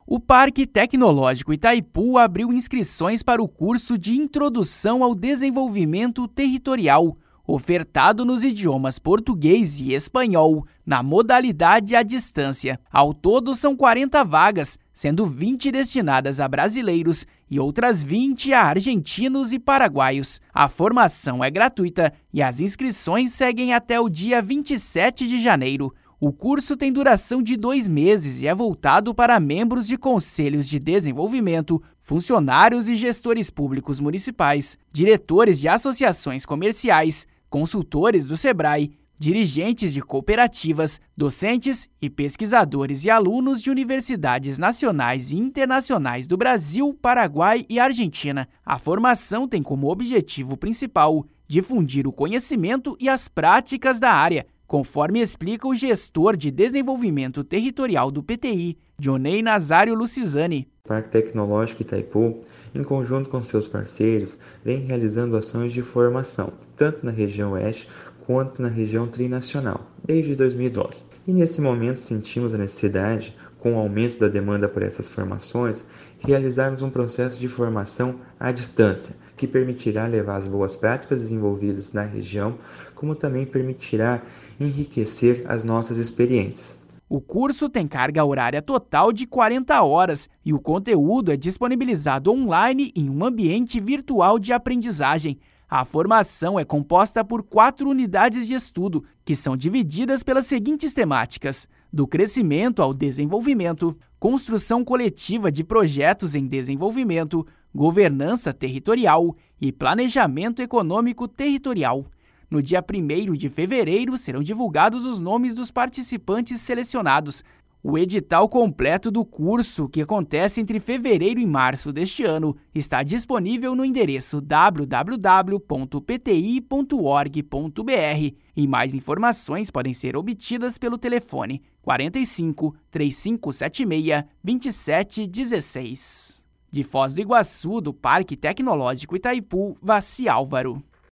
O Parque Tecnológico Itaipu abriu inscrições para o curso de Introdução ao Desenvolvimento Territorial, ofertado nos idiomas português e espanhol, na modalidade à distância. Ao todo, são 40 vagas, sendo 20 destinadas a brasileiros e outras 20 a argentinos e paraguaios. A formação é gratuita e as inscrições seguem até o dia 27 de janeiro. O curso tem duração de 2 meses e é voltado para membros de conselhos de desenvolvimento, funcionários e gestores públicos municipais, diretores de associações comerciais, consultores do SEBRAE, dirigentes de cooperativas, docentes e pesquisadores e alunos de universidades nacionais e internacionais do Brasil, Paraguai e Argentina. A formação tem como objetivo principal difundir o conhecimento e as práticas da área, conforme explica o gestor de desenvolvimento territorial do PTI, Dionei Nazário Lucizani. O Parque Tecnológico Itaipu, em conjunto com seus parceiros, vem realizando ações de formação, tanto na região oeste quanto na região trinacional, desde 2012. E nesse momento sentimos a necessidade, com o aumento da demanda por essas formações, realizarmos um processo de formação à distância, que permitirá levar as boas práticas desenvolvidas na região, como também permitirá enriquecer as nossas experiências. O curso tem carga horária total de 40 horas e o conteúdo é disponibilizado online em um ambiente virtual de aprendizagem. A formação é composta por 4 unidades de estudo, que são divididas pelas seguintes temáticas: do crescimento ao desenvolvimento, construção coletiva de projetos em desenvolvimento, governança territorial e planejamento econômico territorial. No dia 1º de fevereiro serão divulgados os nomes dos participantes selecionados. O edital completo do curso, que acontece entre fevereiro e março deste ano, está disponível no endereço www.pti.org.br e mais informações podem ser obtidas pelo telefone 45 3576 2716. De Foz do Iguaçu, do Parque Tecnológico Itaipu, Vassi Álvaro.